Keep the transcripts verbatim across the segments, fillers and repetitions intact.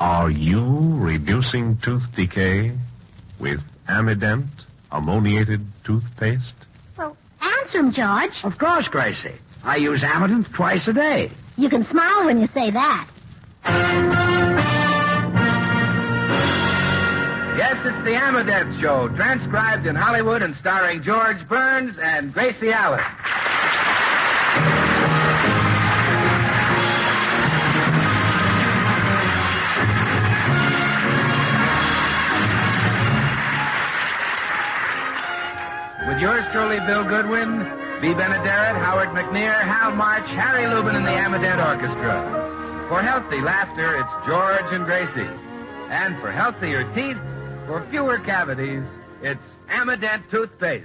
Are you reducing tooth decay with Amident ammoniated toothpaste? Well, answer him, George. Of course, Gracie. I use Amident twice a day. You can smile when you say that. Yes, it's the Amident Show, transcribed in Hollywood and starring George Burns and Gracie Allen. With yours truly, Bill Goodwin, Bea Benaderet, Howard McNear, Hal March, Harry Lubin, and the Amident Orchestra. For healthy laughter, it's George and Gracie. And for healthier teeth, for fewer cavities, it's Amident toothpaste.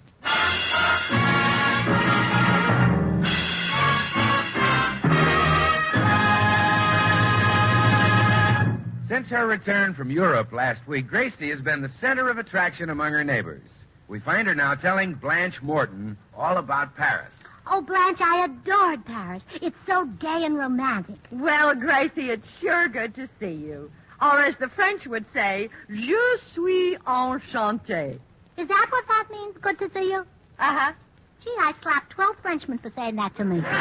Since her return from Europe last week, Gracie has been the center of attraction among her neighbors. We find her now telling Blanche Morton all about Paris. Oh, Blanche, I adored Paris. It's so gay and romantic. Well, Gracie, it's sure good to see you. Or as the French would say, je suis enchantée. Is that what that means, good to see you? Uh-huh. Gee, I slapped twelve Frenchmen for saying that to me.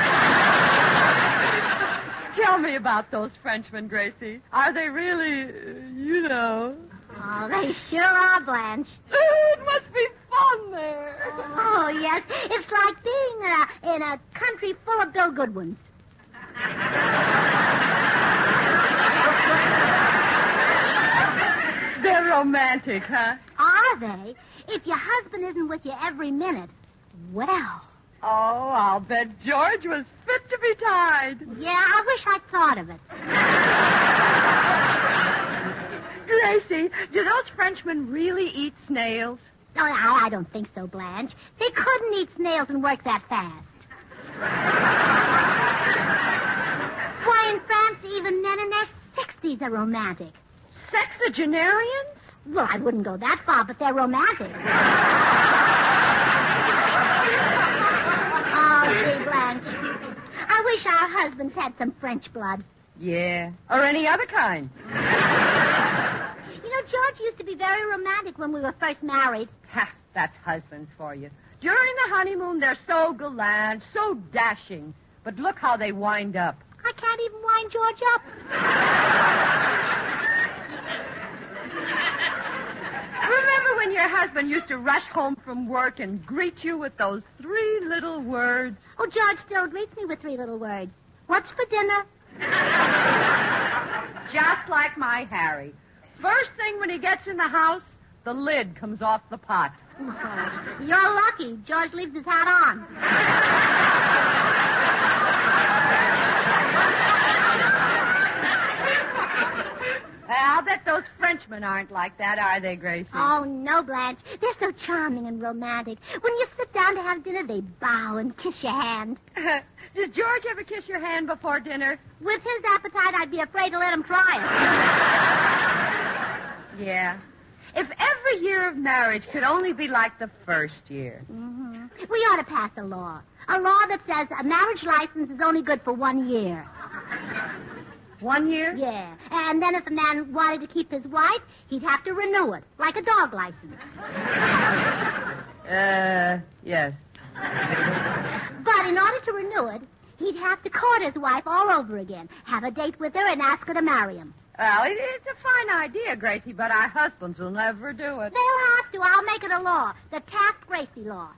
Tell me about those Frenchmen, Gracie. Are they really, uh, you know... Oh, they sure are, Blanche. It must be fun there. Oh, yes. It's like being in a, in a country full of Bill Goodwins. They're romantic, huh? Are they? If your husband isn't with you every minute, well... Oh, I'll bet George was fit to be tied. Yeah, I wish I'd thought of it. Gracie, do those Frenchmen really eat snails? Oh, I, I don't think so, Blanche. They couldn't eat snails and work that fast. Why, in France, even men in their sixties are romantic. Sexagenarians? Well, I wouldn't go that far, but they're romantic. Oh, see, Blanche. I wish our husbands had some French blood. Yeah, or any other kind. You know, George used to be very romantic when we were first married. Ha, that's husbands for you. During the honeymoon, they're so gallant, so dashing. But look how they wind up. I can't even wind George up. Remember when your husband used to rush home from work and greet you with those three little words? Oh, George still greets me with three little words. What's for dinner? Just like my Harry. First thing when he gets in the house, the lid comes off the pot. Oh, you're lucky. George leaves his hat on. I'll bet those Frenchmen aren't like that, are they, Gracie? Oh, no, Blanche. They're so charming and romantic. When you sit down to have dinner, they bow and kiss your hand. Does George ever kiss your hand before dinner? With his appetite, I'd be afraid to let him try it. Yeah. If every year of marriage could only be like the first year. Mm-hmm. We ought to pass a law. A law that says a marriage license is only good for one year. One year? Yeah. And then if a man wanted to keep his wife, he'd have to renew it, like a dog license. Uh, yes. But in order to renew it, he'd have to court his wife all over again, have a date with her, and ask her to marry him. Well, it, it's a fine idea, Gracie, but our husbands will never do it. They'll have to. I'll make it a law. The Taft-Gracie law.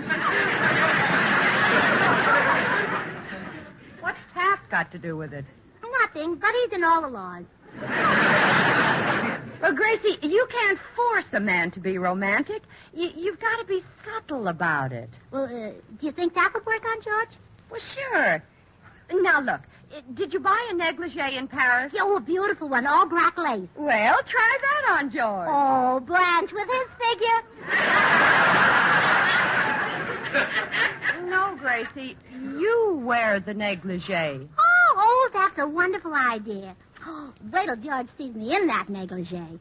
What's Taft got to do with it? Nothing, but he's in all the laws. Well, Gracie, you can't force a man to be romantic. You, you've got to be subtle about it. Well, uh, do you think that would work on George? Well, sure. Now, look, did you buy a negligee in Paris? Oh, a beautiful one, all black lace. Well, try that on George. Oh, Blanche, with his figure. No, Gracie, you wear the negligee. Oh, oh, that's a wonderful idea. Oh, wait till George sees me in that negligee.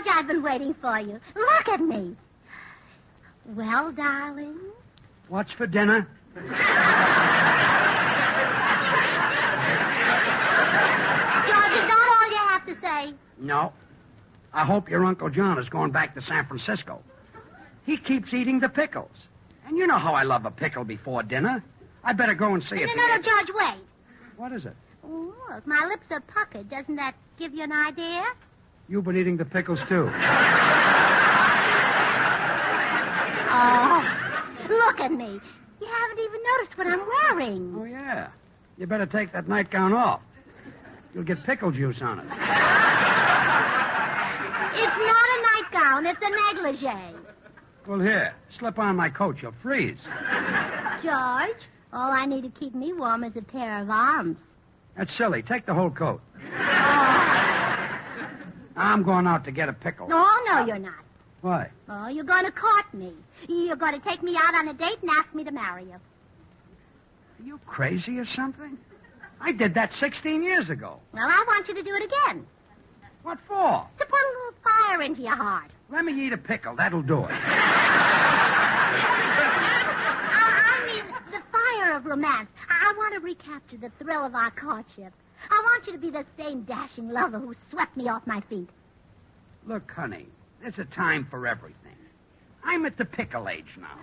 George, I've been waiting for you. Look at me. Well, darling? What's for dinner? George, is that all you have to say? No. I hope your Uncle John is going back to San Francisco. He keeps eating the pickles. And you know how I love a pickle before dinner. I better go and see No, if no, he... no, George, wait. What is it? Oh, look, my lips are puckered. Doesn't that give you an idea? You've been eating the pickles, too. Oh, look at me. You haven't even noticed what I'm wearing. Oh, yeah. You better take that nightgown off. You'll get pickle juice on it. It's not a nightgown. It's a negligee. Well, here, slip on my coat. You'll freeze. George, all I need to keep me warm is a pair of arms. That's silly. Take the whole coat. Oh. I'm going out to get a pickle. No, no, you're not. Why? Oh, you're going to court me. You're going to take me out on a date and ask me to marry you. Are you crazy or something? I did that sixteen years ago. Well, I want you to do it again. What for? To put a little fire into your heart. Let me eat a pickle. That'll do it. I, I mean, the fire of romance. I, I want to recapture the thrill of our courtship. I want you to be the same dashing lover who swept me off my feet. Look, honey, there's a time for everything. I'm at the pickle age now.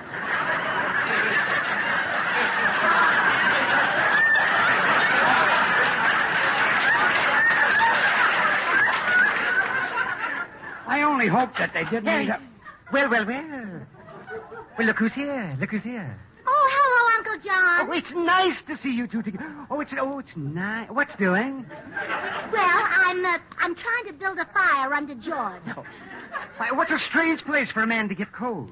I only hope that they didn't Hey. end up... Well, well, well. Well, look who's here. Look who's here. Oh, hello, Uncle John. Oh, it's nice to see you two together. Oh, it's oh, it's nice. What's doing? Well, I'm uh, I'm trying to build a fire under George. Oh. Why, what's a strange place for a man to get cold?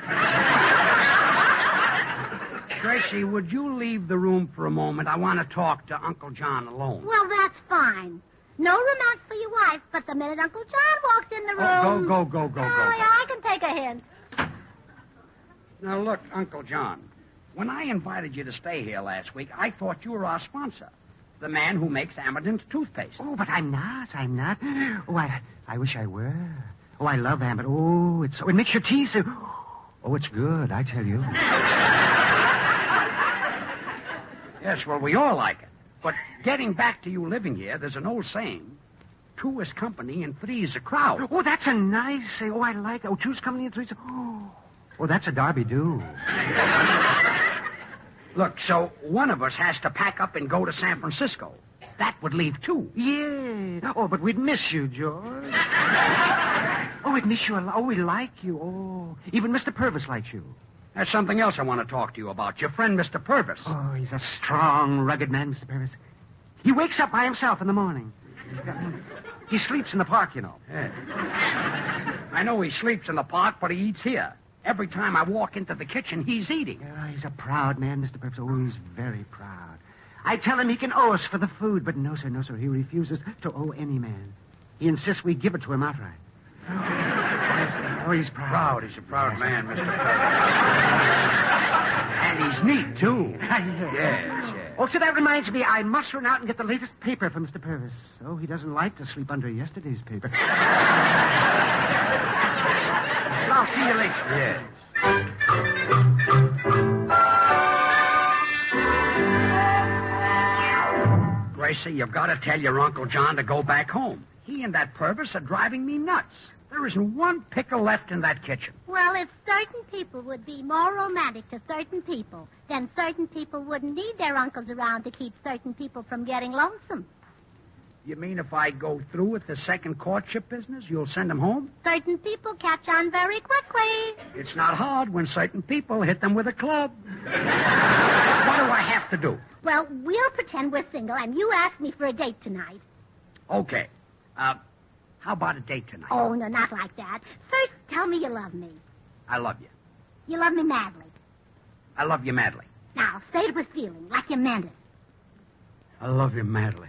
Gracie, would you leave the room for a moment? I want to talk to Uncle John alone. Well, that's fine. No romance for your wife, but the minute Uncle John walks in the room... Oh, go, go, go, go, Oh, go. yeah, I can take a hint. Now, look, Uncle John, when I invited you to stay here last week, I thought you were our sponsor, the man who makes Amadant's toothpaste. Oh, but I'm not. I'm not. Oh, I I wish I were. Oh, I love Ambit. Oh, it's so... It makes your teeth so... Oh, it's good, I tell you. Yes, well, we all like it. But getting back to you living here, there's an old saying, two is company and three is a crowd. Oh, that's a nice... Oh, I like it. Oh, two's company and three's... Oh, oh that's a Derby do. Look, so one of us has to pack up and go to San Francisco. That would leave two. Yeah. Oh, but we'd miss you, George. Oh, we'd miss you a lot. Oh, we like you. Oh, even Mister Purvis likes you. There's something else I want to talk to you about. Your friend, Mister Purvis. Oh, he's a strong, rugged man, Mister Purvis. He wakes up by himself in the morning. He sleeps in the park, you know. Yeah. I know he sleeps in the park, but he eats here. Every time I walk into the kitchen, he's eating. Oh, he's a proud man, Mister Purvis. Oh, he's very proud. I tell him he can owe us for the food, but no, sir, no, sir. He refuses to owe any man. He insists we give it to him outright. Oh, yes, oh he's proud. Proud. He's a proud Yes, man, sir. Mister Purvis. And he's neat, too. yes, Yes, yes. Oh, so that reminds me, I must run out and get the latest paper for Mister Purvis. Oh, he doesn't like to sleep under yesterday's paper. Well, I'll see you later. Yes. Gracie, you've got to tell your Uncle John to go back home. He and that Purvis are driving me nuts. There isn't one pickle left in that kitchen. Well, if certain people would be more romantic to certain people, then certain people wouldn't need their uncles around to keep certain people from getting lonesome. You mean if I go through with the second courtship business, you'll send them home? Certain people catch on very quickly. It's not hard when certain people hit them with a club. What do I have to do? Well, we'll pretend we're single, and you ask me for a date tonight. Okay. Uh, how about a date tonight? Oh, no, not like that. First, tell me you love me. I love you. You love me madly. I love you madly. Now, say it with feeling, like you meant it. I love you madly.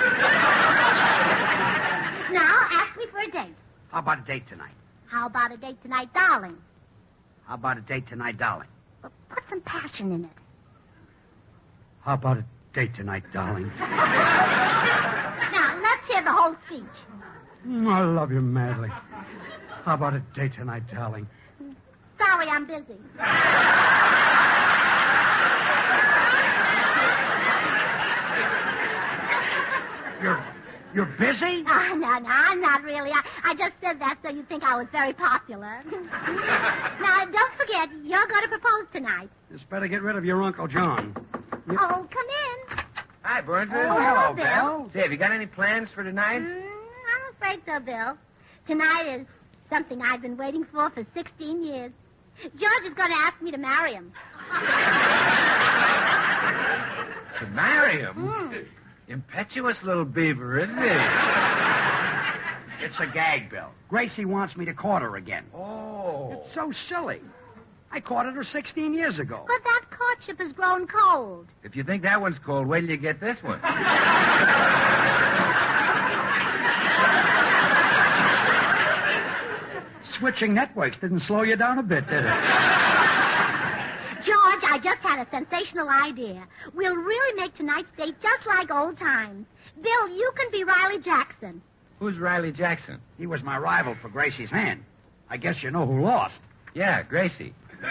Now, ask me for a date. How about a date tonight? How about a date tonight, darling? How about a date tonight, darling? Well, put some passion in it. How about a date tonight, darling? Now, let's hear the whole speech. Mm, I love you madly. How about a date tonight, darling? Sorry, I'm busy. You're you're busy? Oh, no, no, I'm not really. I, I just said that so you'd think I was very popular. Now, don't forget, you're going to propose tonight. Just better get rid of your Uncle John. Oh, come in. Hi, Burns. Oh, hello, Bill. Bill. Say, have you got any plans for tonight? Mm, I'm afraid so, Bill. Tonight is something I've been waiting for for sixteen years. George is going to ask me to marry him. To marry him? Mm. Impetuous little beaver, isn't he? It's a gag, Bill. Gracie wants me to court her again. Oh. It's so silly. I courted her sixteen years ago. But that courtship has grown cold. If you think that one's cold, wait till you get this one. Switching networks didn't slow you down a bit, did it? George, I just had a sensational idea. We'll really make tonight's date just like old times. Bill, you can be Riley Jackson. Who's Riley Jackson? He was my rival for Gracie's hand. I guess you know who lost. Yeah, Gracie.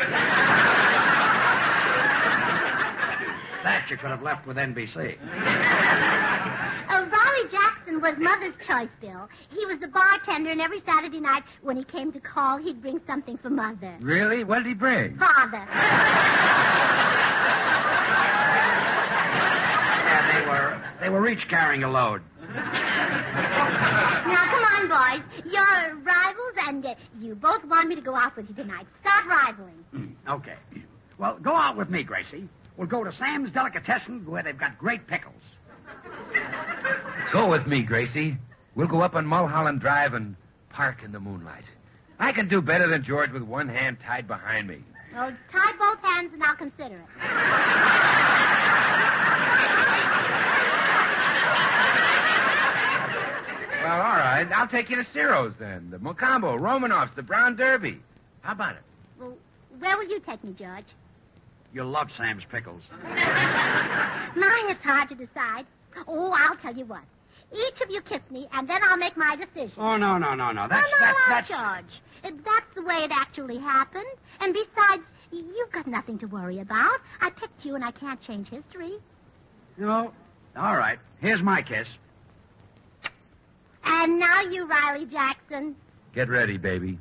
That you could have left with N B C. Uh, Riley Jackson was Mother's choice, Bill. He was the bartender, and every Saturday night when he came to call, he'd bring something for Mother. Really? What did he bring? Father. Yeah, they were they were each carrying a load. Now, come on, boys. You're rivals, and uh, you both want me to go out with you tonight. Start rivaling. Okay. Well, go out with me, Gracie. We'll go to Sam's Delicatessen where they've got great pickles. Go with me, Gracie. We'll go up on Mulholland Drive and park in the moonlight. I can do better than George with one hand tied behind me. Well, tie both hands, and I'll consider it. Well, all right. I'll take you to Ciro's then. The Mocambo, Romanoff's, the Brown Derby. How about it? Well, where will you take me, George? You'll love Sam's pickles. My, it's hard to decide. Oh, I'll tell you what. Each of you kiss me, and then I'll make my decision. Oh, no, no, no, no. That's, no, no, that's, no, that's... George. Uh, That's the way it actually happened. And besides, you've got nothing to worry about. I picked you, and I can't change history. No. All right. Here's my kiss. And now you, Riley Jackson. Get ready, baby.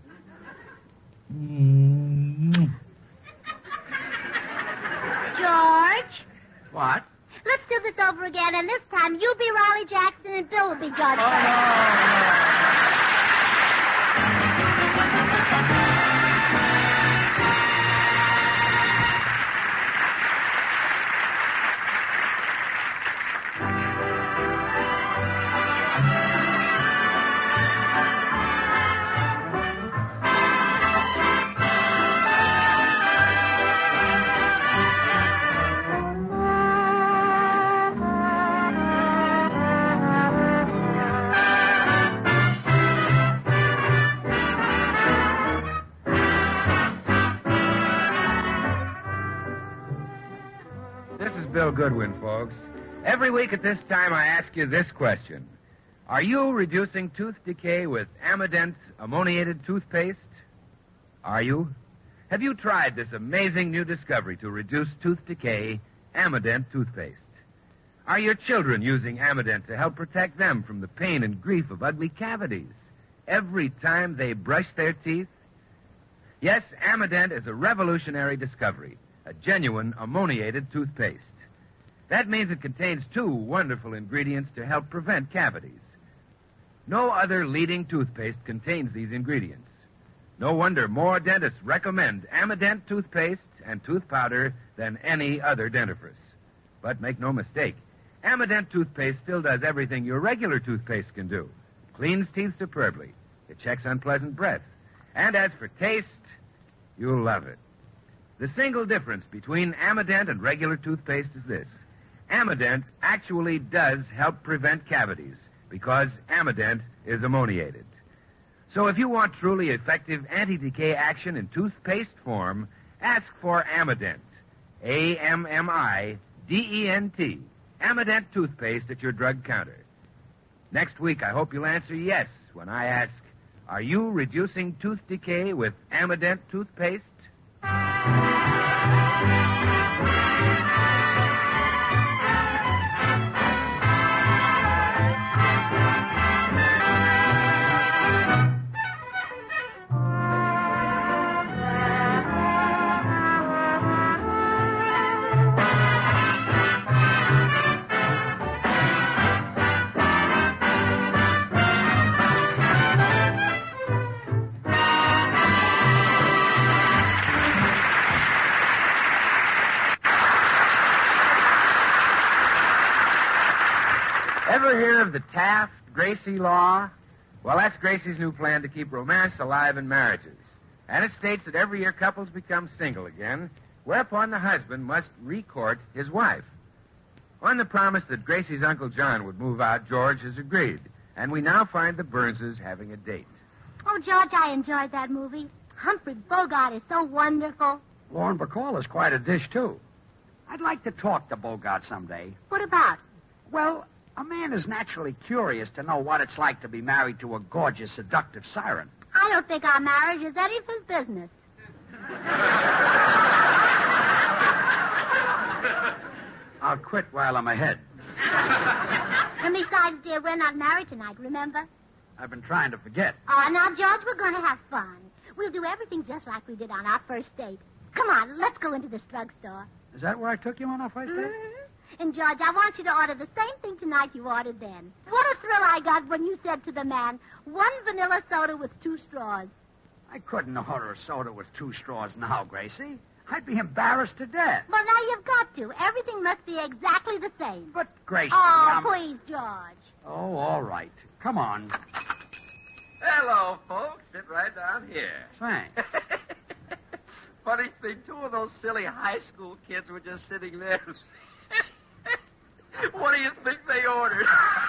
George, What? let's do this over again, and this time you'll be Riley Jackson and Bill will be George. Oh, no, Bill Goodwin, folks. Every week at this time, I ask you this question. Are you reducing tooth decay with Amident ammoniated toothpaste? Are you? Have you tried this amazing new discovery to reduce tooth decay, Amident toothpaste? Are your children using Amident to help protect them from the pain and grief of ugly cavities every time they brush their teeth? Yes, Amident is a revolutionary discovery, a genuine ammoniated toothpaste. That means it contains two wonderful ingredients to help prevent cavities. No other leading toothpaste contains these ingredients. No wonder more dentists recommend Amident toothpaste and tooth powder than any other dentifrice. But make no mistake, Amident toothpaste still does everything your regular toothpaste can do. Cleans teeth superbly. It checks unpleasant breath. And as for taste, you'll love it. The single difference between Amident and regular toothpaste is this. Amident actually does help prevent cavities because Amident is ammoniated. So if you want truly effective anti-decay action in toothpaste form, ask for Amident. A M M I D E N T. Amident toothpaste at your drug counter. Next week, I hope you'll answer yes when I ask, Are you reducing tooth decay with Amident toothpaste? Ever hear of the Taft-Gracie law? Well, that's Gracie's new plan to keep romance alive in marriages. And it states that every year couples become single again, whereupon the husband must recourt his wife. On the promise that Gracie's Uncle John would move out, George has agreed. And we now find the Burnses having a date. Oh, George, I enjoyed that movie. Humphrey Bogart is so wonderful. Lauren Bacall is quite a dish, too. I'd like to talk to Bogart someday. What about? Well, a man is naturally curious to know what it's like to be married to a gorgeous, seductive siren. I don't think our marriage is any of his business. I'll quit while I'm ahead. And besides, dear, we're not married tonight, remember? I've been trying to forget. Oh, now, George, we're going to have fun. We'll do everything just like we did on our first date. Come on, let's go into this drugstore. Is that where I took you on our first date? Mm-hmm. And, George, I want you to order the same thing tonight you ordered then. What a thrill I got when you said to the man, one vanilla soda with two straws. I couldn't order a soda with two straws now, Gracie. I'd be embarrassed to death. Well, now you've got to. Everything must be exactly the same. But, Gracie, Oh, I'm... please, George. Oh, all right. Come on. Hello, folks. Sit right down here. Thanks. Funny thing, two of those silly high school kids were just sitting there. What do you think they ordered?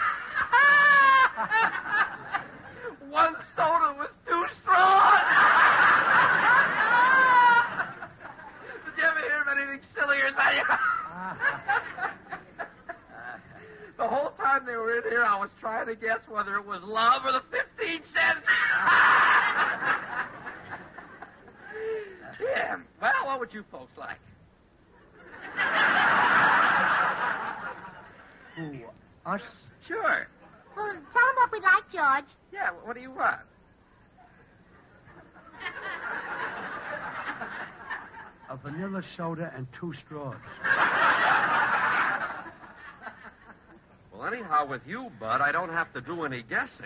One soda with two straws. Did you ever hear of anything sillier than that? The whole time they were in here, I was trying to guess whether it was love or the fifteen cents. Yeah. Well, what would you folks like? Who, us? Sure. Well, tell him what we'd like, George. Yeah, what do you want? A vanilla soda and two straws. Well, anyhow, with you, Bud, I don't have to do any guessing.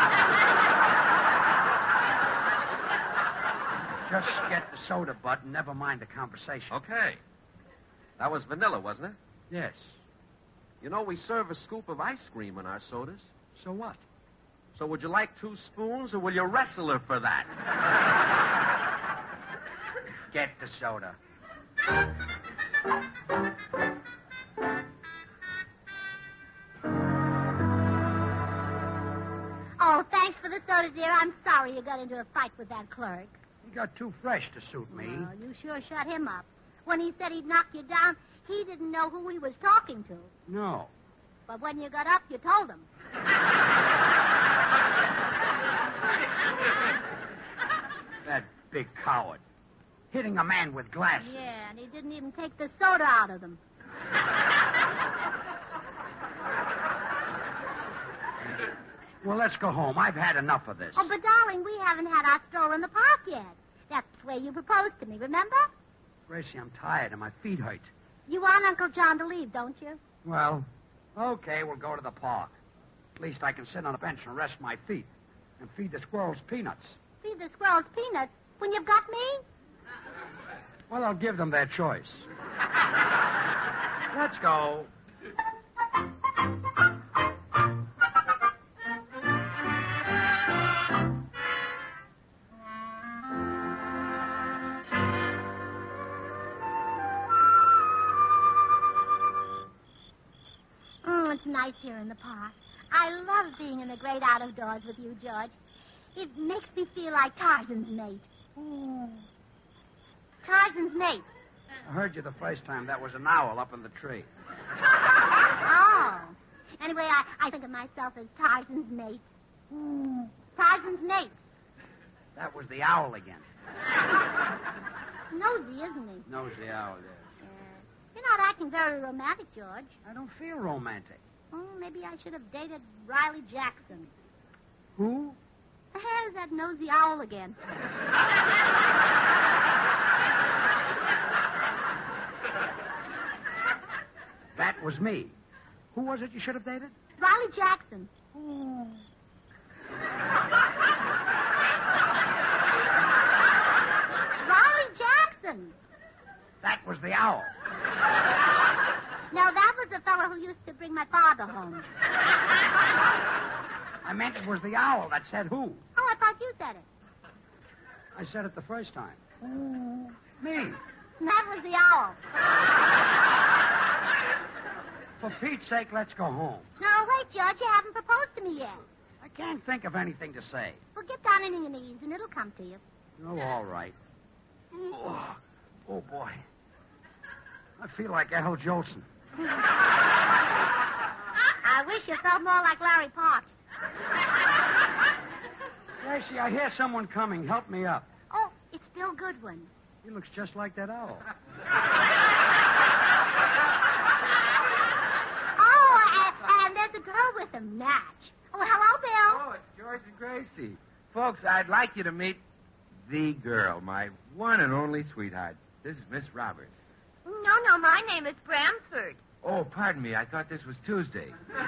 Just get the soda, Bud, and never mind the conversation. Okay. That was vanilla, wasn't it? Yes. You know, we serve a scoop of ice cream in our sodas. So what? So would you like two spoons, or will you wrestle her for that? Get the soda. Oh, thanks for the soda, dear. I'm sorry you got into a fight with that clerk. You got too fresh to suit me. Well, you sure shut him up. When he said he'd knock you down, he didn't know who he was talking to. No. But when you got up, you told him. That big coward. Hitting a man with glasses. Yeah, and he didn't even take the soda out of them. Well, let's go home. I've had enough of this. Oh, but, darling, we haven't had our stroll in the park yet. That's the way you proposed to me, remember? Gracie, I'm tired and my feet hurt. You want Uncle John to leave, don't you? Well, okay, we'll go to the park. At least I can sit on a bench and rest my feet and feed the squirrels peanuts. Feed the squirrels peanuts when you've got me? Well, I'll give them their choice. Let's go. Oh, it's nice here in the park. I love being in the great out of doors with you, George. It makes me feel like Tarzan's mate. Ooh. Tarzan's mate. I heard you the first time. That was an owl up in the tree. Oh. Anyway, I, I think of myself as Tarzan's mate. Ooh. Tarzan's mate. That was the owl again. Nosy, isn't he? Knows the owl there. Yeah. You're not acting very romantic, George. I don't feel romantic. Oh, maybe I should have dated Riley Jackson. Who? There's that nosy owl again. That was me. Who was it you should have dated? Riley Jackson. Riley Jackson. That was the owl. Now, that was the fellow who used to bring my father home. I meant it was the owl that said who. Oh, I thought you said it. I said it the first time. Me. That was the owl. For Pete's sake, let's go home. No, wait, Judge. You haven't proposed to me yet. I can't think of anything to say. Well, get down on your knees, and it'll come to you. Oh, all right. Oh, oh boy. I feel like Al Jolson. I wish you felt more like Larry Parks. Gracie, I hear someone coming. Help me up. Oh, it's Bill Goodwin. He looks just like that owl. Oh, and, and there's a girl with him, Natch. Oh, hello, Bill. Oh, it's George and Gracie. Folks, I'd like you to meet the girl, my one and only sweetheart. This is Miss Roberts. No, no, my name is Bramford. Oh, pardon me. I thought this was Tuesday.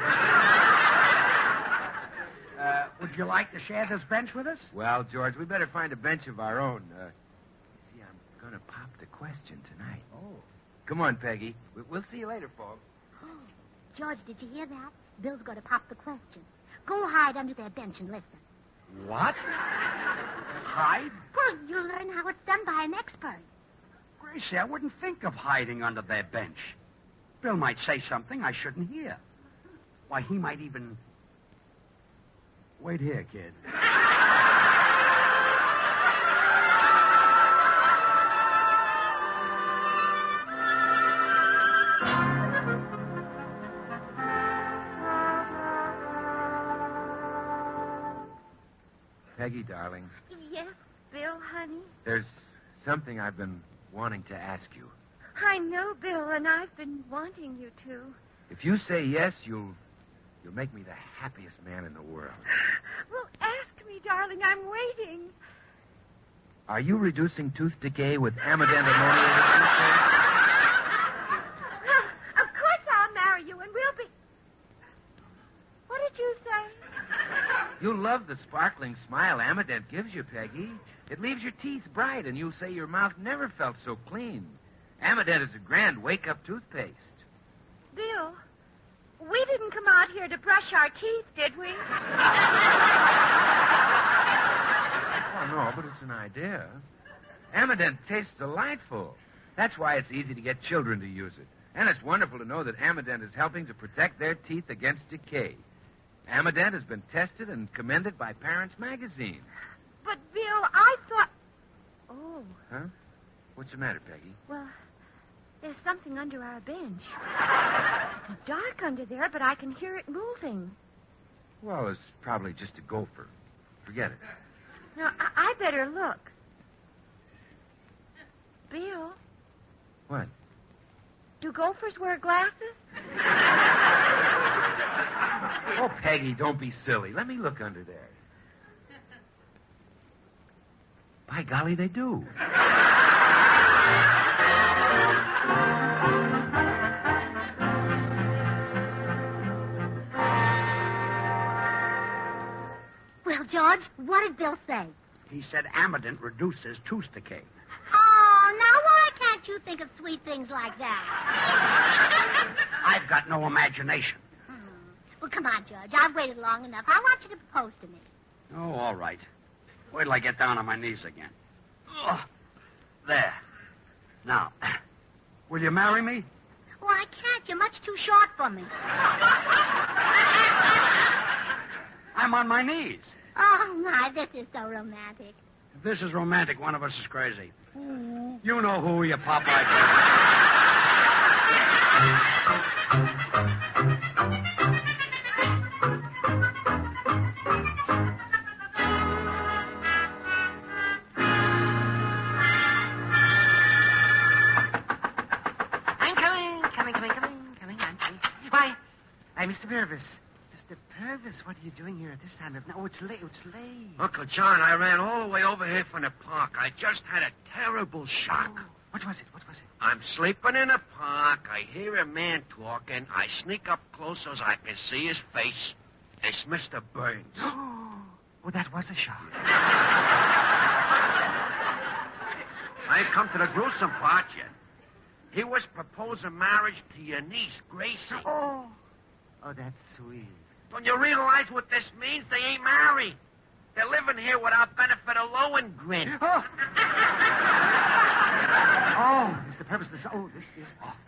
Uh, would you like to share this bench with us? Well, George, we better find a bench of our own. Uh, see, I'm going to pop the question tonight. Oh. Come on, Peggy. We- We'll see you later, folks. George, did you hear that? Bill's going to pop the question. Go hide under their bench and listen. What? Hide? Well, you'll learn how it's done by an expert. Gracie, I wouldn't think of hiding under their bench. Bill might say something I shouldn't hear. Why, he might even... Wait here, kid. Peggy, darling, Yes, Bill, honey. there's something I've been wanting to ask you. I know, Bill, and I've been wanting you to. If you say yes, you'll you'll make me the happiest man in the world. Well, ask me, darling. I'm waiting. Are you reducing tooth decay with Amadent ammoniated toothpaste? Well, of course I'll marry you, and we'll be... What did you say? You love the sparkling smile Amadent gives you, Peggy. It leaves your teeth bright, and you say your mouth never felt so clean. Amadent is a grand wake-up toothpaste. Bill, we didn't come out here to brush our teeth, did we? Oh, no, but it's an idea. Amadent tastes delightful. That's why it's easy to get children to use it. And it's wonderful to know that Amadent is helping to protect their teeth against decay. Amadent has been tested and commended by Parents Magazine. But, Bill, I thought... Oh, Huh? What's the matter, Peggy? well, there's something under our bench. It's dark under there, but I can hear it moving. Well, it's probably just a gopher. Forget it. Now, I, I better look. Bill, What? do gophers wear glasses? Oh, Peggy, don't be silly. Let me look under there. By golly, they do. Well, George, what did Bill say? He said Amadent reduces tooth decay. Oh, now why can't you think of sweet things like that? I've got no imagination. Hmm. Well, come on, George. I've waited long enough. I want you to propose to me. Oh, all right. Wait till I get down on my knees again. Ugh. There. Now, will you marry me? Oh, I can't. You're much too short for me. I'm on my knees. Oh, my, this is so romantic. If this is romantic, one of us is crazy. You know who, you Popeye. Purvis. Mister Purvis, what are you doing here at this time of night? Oh, it's late. It's late. Uncle John, I ran all the way over here from the park. I just had a terrible shock. Oh, what was it? What was it? I'm sleeping in the park. I hear a man talking. I sneak up close so I can see his face. It's Mister Burns. Oh, that was a shock. I ain't come to the gruesome part yet. He was proposing marriage to your niece, Gracie. Oh. Oh, that's sweet. Don't you realize what this means? They ain't married. They're living here without benefit of Lohengrin. Oh. Oh, Mister Purvis, this, oh, this is awful.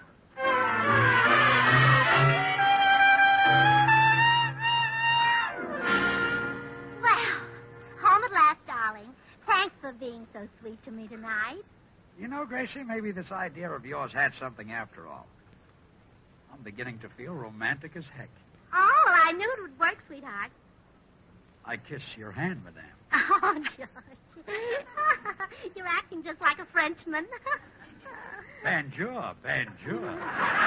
Well, home at last, darling. Thanks for being so sweet to me tonight. You know, Gracie, maybe this idea of yours had something after all. I'm beginning to feel romantic as heck. Oh, well, I knew it would work, sweetheart. I kiss your hand, madame. Oh, George. You're acting just like a Frenchman. Bonjour, bonjour.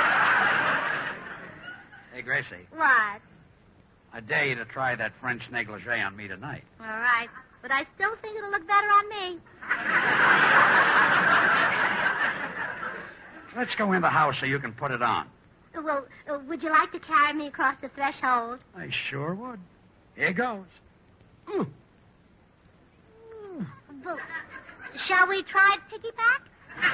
Hey, Gracie. What? I dare you to try that French negligee on me tonight. All right. But I still think it'll look better on me. Let's go in the house so you can put it on. Well, uh, would you like to carry me across the threshold? I sure would. Here goes. Ooh. Well, shall we try piggyback?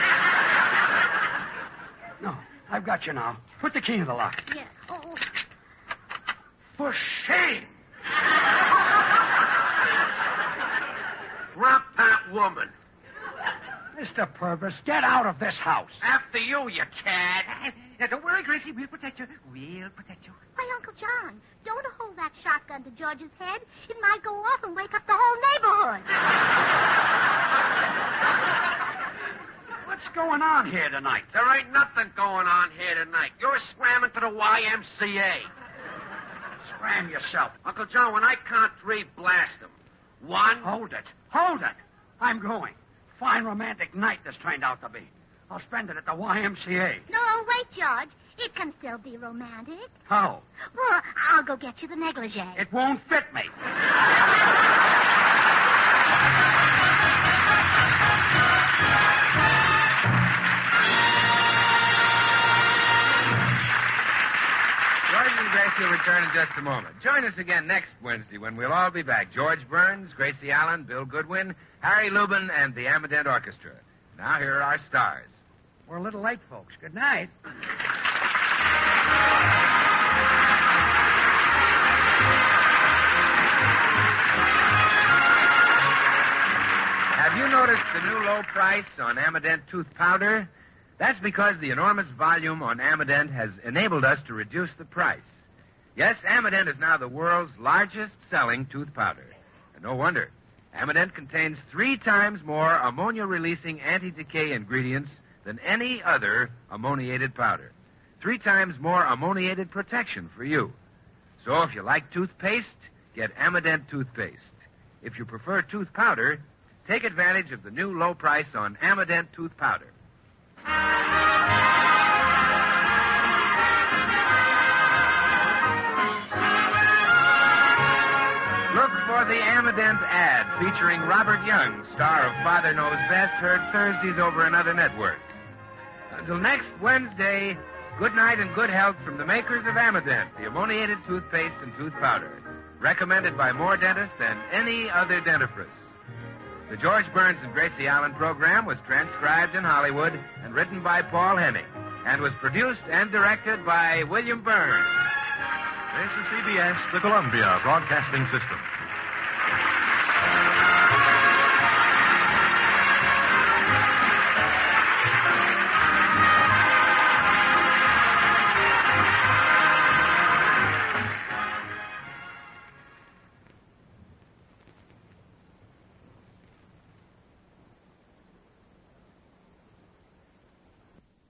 No, I've got you now. Put the key in the lock. Yeah. Oh. For shame! Drop that woman. Mister Purvis, get out of this house. After you, you cad. Now, don't worry, Gracie. We'll protect you. We'll protect you. Why, Uncle John, don't hold that shotgun to George's head. It might go off and wake up the whole neighborhood. What's going on here tonight? There ain't nothing going on here tonight. You're scramming to the Y M C A. Scram yourself. Uncle John, when I count three, blast them. One. Hold it. Hold it. I'm going. Fine romantic night this turned out to be. I'll spend it at the Y M C A. No, wait, George. It can still be romantic. How? Well, I'll go get you the negligee. It won't fit me. George and Gracie will return in just a moment. Join us again next Wednesday when we'll all be back. George Burns, Gracie Allen, Bill Goodwin, Harry Lubin, and the Amadent Orchestra. Now here are our stars. We're a little late, folks. Good night. Have you noticed the new low price on Amadent tooth powder? That's because the enormous volume on Amadent has enabled us to reduce the price. Yes, Amadent is now the world's largest selling tooth powder. And no wonder. Amadent contains three times more ammonia-releasing anti-decay ingredients than any other ammoniated powder. Three times more ammoniated protection for you. So if you like toothpaste, get Amadent toothpaste. If you prefer tooth powder, take advantage of the new low price on Amadent tooth powder. Look for the Amadent ad featuring Robert Young, star of Father Knows Best, heard Thursdays over another network. Until next Wednesday, good night and good health from the makers of Amadent, the ammoniated toothpaste and tooth powder, recommended by more dentists than any other dentifrice. The George Burns and Gracie Allen program was transcribed in Hollywood and written by Paul Henning, and was produced and directed by William Burns. This is C B S, the Columbia Broadcasting System.